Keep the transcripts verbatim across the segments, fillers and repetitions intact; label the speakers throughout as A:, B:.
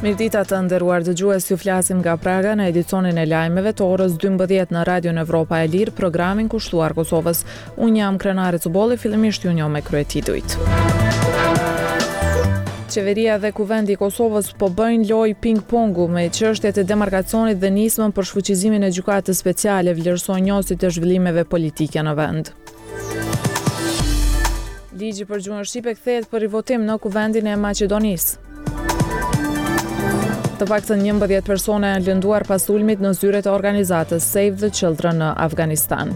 A: Mirdita të nderuar dëgjues, ju flasim nga Praga në edicionin e lajmeve të orës dymbëdhjetë në Radion Evropa e Lirë, programin kushtuar Kosovës. Unë jam Krenare Cubolli, fillimisht ju njoh me kryetitujt. Qeveria dhe Kuvendi i Kosovës po bëjnë lojë ping-pongu me çështjet e demarkacionit dhe nismën për shfuqizimin e gjykatës speciale, vlerësojnë njësit të zhvillimeve politike në vend. Ligji për gjuhën shqipe kthehet për rivotim në Kuvendin e Maqedonisë. Të paktën njëmbëdhjetë persona janë lënduar pas sulmit në zyret e organizatës Save the Children në Afganistan.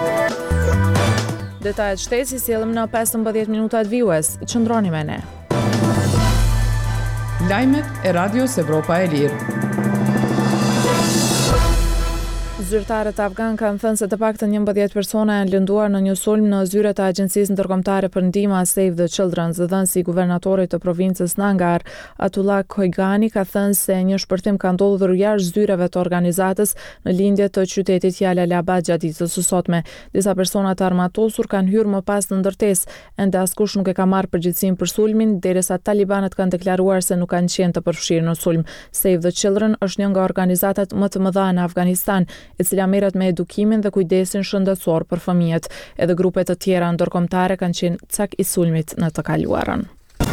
A: Detajet shtesë i sjellëm në pesëmbëdhjetë minutat vijues. Qëndroni me ne.
B: Lajmet e Radios Evropa e Lirë.
A: Zyrtarët afgan kanë thënë se të paktën njëmbëdhjetë persona janë lënduar në një sulm në zyret e Agjencisë Ndërkombëtare për Ndihmë Save the Children. Zëdhënësi i guvernatorit të provincës Nangar, Atullah Khoigani, ka thënë se një shpërthim ka ndodhur jashtë zyreve të organizatës në lindje të qytetit Jalalabad gjatë ditës së sotme. Disa persona të armatosur kanë hyrë më pas në ndërtesë, ende askush nuk e ka marrë përgjegjësinë për sulmin, derisa talibanët kanë deklaruar se nuk kanë qenë të përfshirë në sulm. Save the Children është një nga organizatat më të mëdha në Afganistan, e cila merret me edukimin dhe kujdesin shëndetësor për fëmijët. Edhe grupe të tjera ndërkombëtare kanë qenë cak i sulmit në të kaluarën.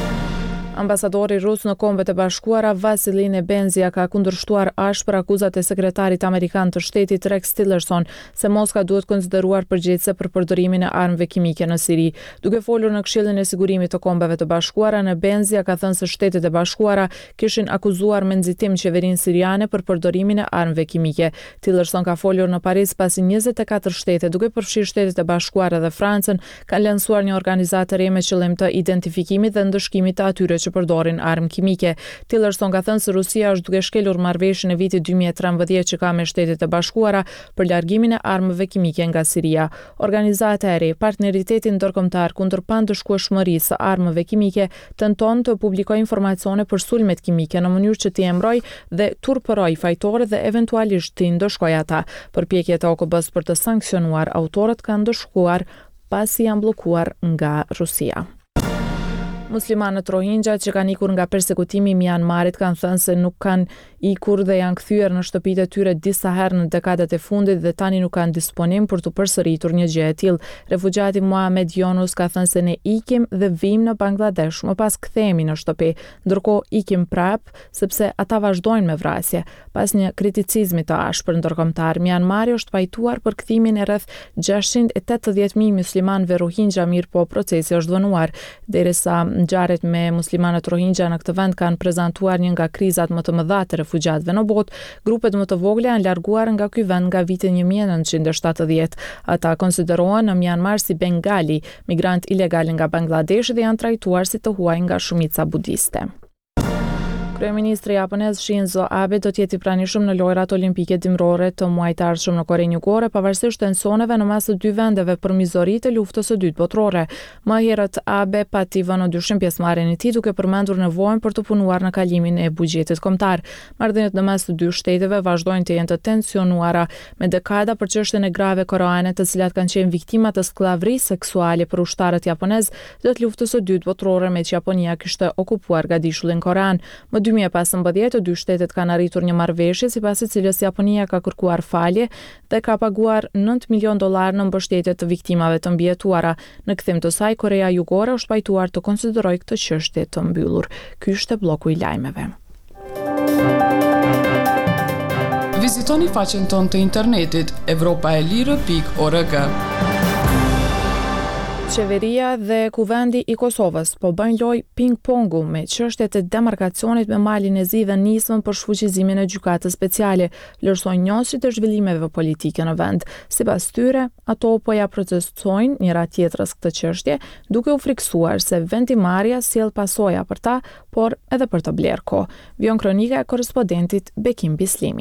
A: Ambasadori rus në Kombet e Bashkuara Vasily Nebenzia ka kundërshtuar ashpër akuzat e sekretarit amerikan të shtetit Rex Tillerson se Moska duhet konsideruar përgjegjëse për përdorimin e armëve kimike në Siri. Duke folur në Këshillin e Sigurimit të Kombeve të Bashkuara, Nebenzia ka thënë se Shtetet e Bashkuara kishin akuzuar me nxitim qeverinë siriane për përdorimin e armëve kimike. Tillerson ka folur në Paris pasi njëzet e katër shtete, duke përfshirë Shtetet e Bashkuara dhe Francën, kanë lansuar një organizatë të re me qëllim të identifikimit dhe ndëshkimit të atyre që përdorin armë kimike. Tillerson ka thënë se Rusia është duke shkelur marrëveshjen e vitit dy mijë e trembëdhjetë që ka me Shtetet e Bashkuara për largimin e armëve kimike nga Siria. Organizata e re, Partneriteti Ndërkombëtar kundër pandëshkueshmërisë së armëve kimike, tenton të publikojë informacione për sulmet kimike në mënyrë që t'i emrojë dhe turpërojë fajtorët dhe eventualisht t'i ndëshkojë ata. Përpjekjet e O K B-s për të sankcionuar autorët kanë ndëshkuar pasi janë bllokuar nga Rusia. Muslimanët Rohingya që kanë ikur nga persekutimi i Myanmarit kanë thënë se nuk kanë ikur dhe janë kthyer në shtëpitë e tyre disa herë në dekadat e fundit dhe tani nuk kanë disponim për të përsëritur një gjë e tillë. Refugjati Mohamed Yunus ka thënë se ne ikim dhe vim në Bangladesh, më pas kthehemi në shtëpi, ndërkohë ikim prap sepse ata vazhdojnë me vrasje. Pas një kriticizmi të ashpër ndërkombëtar, Myanmari është pajtuar për kthimin e rreth gjashtëqind e tetëdhjetë mijë muslimanëve Rohingya, mirë po procesi është vënuar, derisa ngjarjet me muslimanët Rohingya në këtë vend kanë prezantuar një nga krizat më të mëdha të refugjatëve në botë. Grupet më të vogla janë larguar nga ky vend nga viti një mijë e nëntëqind e shtatëdhjetë. Ata konsiderohen në Myanmar si bengali, migrant ilegal nga Bangladesh dhe janë trajtuar si të huaj nga shumica budiste. Kryeministri japonez Shinzo Abe do të jetë i pranishëm në lojrat olimpike dimrore të muajit të ardhshëm në Korenë Jugore, pavarësisht tensoneve në mes të dy vendeve për mizoritë e luftës së dytë botërore. Më herët Abe pati vënë në dyshim pjesëmarrjen e tij, duke përmendur nevojën për të punuar në kalimin e buxhetit kombëtar. Marrëdhëniet në mes të dy shteteve vazhdojnë të jenë të tensionuara me dekada për çështjen e grave koreane, të cilat kanë qenë viktima të skllavërisë seksuale për ushtarët japonez gjatë luftës së dytë botërore, me që Japonia kishte okupuar gadishullin korean. Më dy mijë e pesëmbëdhjetë të dy shtetet kanë arritur një marrëveshje sipas së cilës Japonia ka kërkuar falje dhe ka paguar nëntë milion dollar në mbështetje të viktimave të mbijetuara. Në kthim të saj, Korea Jugore është pajtuar të konsiderojë këtë çështje të mbyllur. Ky ishte bloku i lajmeve.
B: Vizitoni faqen tonë të internetit evropa e lirë pikë org.
A: Qeveria dhe Kuvendi i Kosovës po bëjnë lojë ping-pongu me çështjet e demarkacionit me malin e zi dhe nismën për shfuqizimin e gjykatës speciale, vlerësojnë njësit e zhvillimeve politike në vend. Sipas tyre, ato po ja procesojnë njëra tjetrës këtë çështje, duke u friksuar se vendimarrja sjell pasoja për ta, por edhe për të blerë kohë. Vjon kronika e korrespondentit Bekim Bislimi.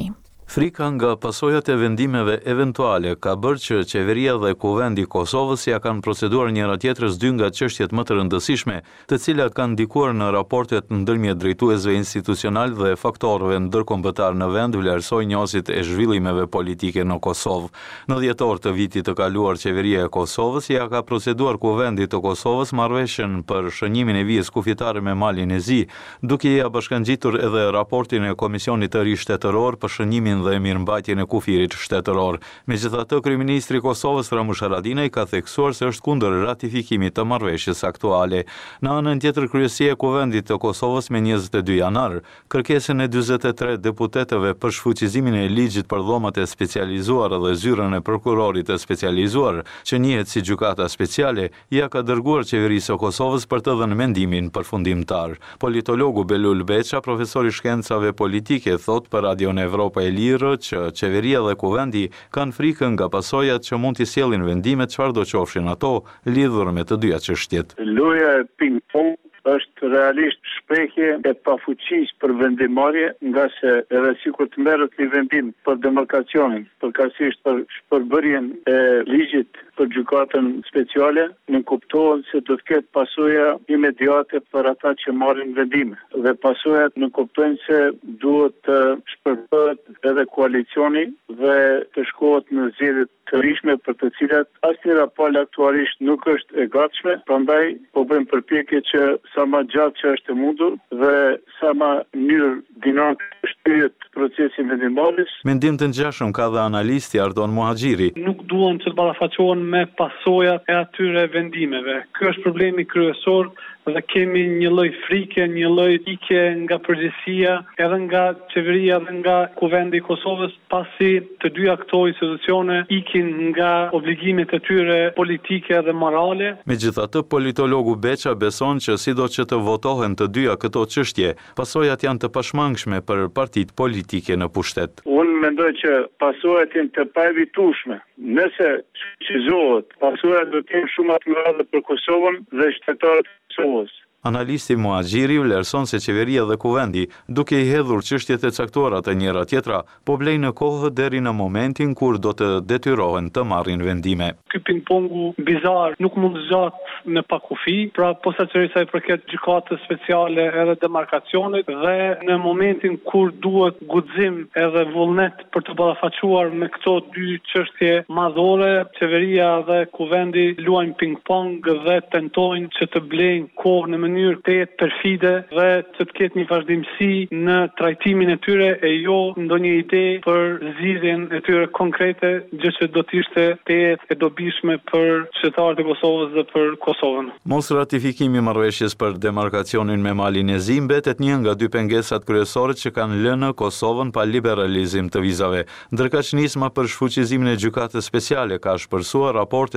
C: Frika nga pasojat e vendimeve eventuale ka bërë që qeveria dhe kuvendi i Kosovës ja kanë proceduar njëra tjetrës dy nga çështjet më të rëndësishme, të cilat kanë ndikuar në raportet ndërmjet drejtuesve institucional dhe faktorëve ndërkombëtar në vend, vlerësoi njësit e zhvillimeve politike në Kosovë. Në dhjetor të vitit të kaluar, qeveria e Kosovës ja ka proceduar kuvendit të Kosovës marrëveshjen për shënimin e vijës kufitare me malin e Zi, duke ia bashkangjitur edhe raportin e Komisionit të Ri Shtetëror për shënimin dhe mirëmbajtjen e kufirit shtetëror. Megjithatë, kryeministri i Kosovës Ramush Haradinaj ka theksuar se është kundër ratifikimit të marrëveshjes aktuale. Në anën tjetër, kryesia e kuvendit të Kosovës me njëzet e dy janar, kërkesën e dyzet e tre deputetëve për shfuqizimin e ligjit për dhomat e specializuar dhe zyrën e prokurorit të specializuar, që njihet si gjykata speciale, ja ka dërguar qeverisë së Kosovës për të dhënë mendimin përfundimtar. Politologu Belul Beqa, profesor i shkencave politike, thot për Radion Evropa e Lirë që qeveria dhe kuvendi kanë frikën nga pasojat që mund t'i sjellin vendime çfarëdo qofshin ato lidhur me të dyja çështjet.
D: Loja e ping-pong është realisht shprehje e pafuqisë për vendimarrje, nga se edhe sikur të merret një vendim për demarkacionin, përkatësisht për shpërbërjen e ligjit për gjykatën speciale, nuk kuptohet se do të ketë pasoja imediate për ata që marrin vendime. Dhe pasojat nuk kuptojnë se duhet të shpërbëhet edhe koalicioni dhe të shkohet në zgjedhje të rishme për të cilat asnjëra palë aktualisht nuk është e gatshme, prandaj po bëjmë përpjekje që sa më gjatë që është e mundur dhe sa më mirë dinamik shtyhet procesi vendimarrjes.
C: Mendim të ngjashëm ka dhe analisti Ardon Muhaxhiri.
E: Nuk duan të ballafaqohen me pasojat e atyre vendimeve. Ky është problemi kryesor dhe kemi një lloj frike, një lloj ikje nga përgjegjësia, edhe nga qeveria dhe nga kuvendi i Kosovës, pasi të dyja këto institucione ikin nga obligimet e tyre politike dhe morale.
C: Megjithatë, politologu Beqa beson që sido që të votohen të dyja këto çështje, pasojat janë të pashmangshme për partitë politike në pushtet.
D: Unë mendoj që pasojat janë të paevitueshme. Nëse shqizohet, pasojat do të jenë shumë më të mëdha për Kosovën dhe shtetarët e Kosovës.
C: Analisti Muhaxhiri vlerëson se qeveria dhe kuvendi, duke i hedhur çështjet e caktuara të njëra tjetra, po blej në kohë deri në momentin kur do të detyrohen të marrin vendime.
E: Ky ping-pongu bizar nuk mund zgjat me pakufi, pra posaçërisht sa i përket gjykatës speciale edhe demarkacionit, dhe në momentin kur duhet guxim edhe vullnet për të ballafaqur me këto dy çështje madhore, qeveria dhe kuvendi luajnë ping-pong dhe tentojnë që të blejnë kohë në mënyrë të jetë perfide dhe që të ketë një vazhdimsi në trajtimin e tyre e jo ndonjë ide për zgjidhjen e tyre konkrete, gjë që do të ishte të jetë e dobishme për qytetarët e Kosovës dhe për Kosovën.
C: Mos ratifikimi i marrëveshjes për demarkacionin me malin e Zi mbetet një nga dy pengesat kryesore që kanë lënë Kosovën pa liberalizim të vizave. Ndërkaq nisma për shfuqizimin e gjykatës speciale ka shpërsuar raporte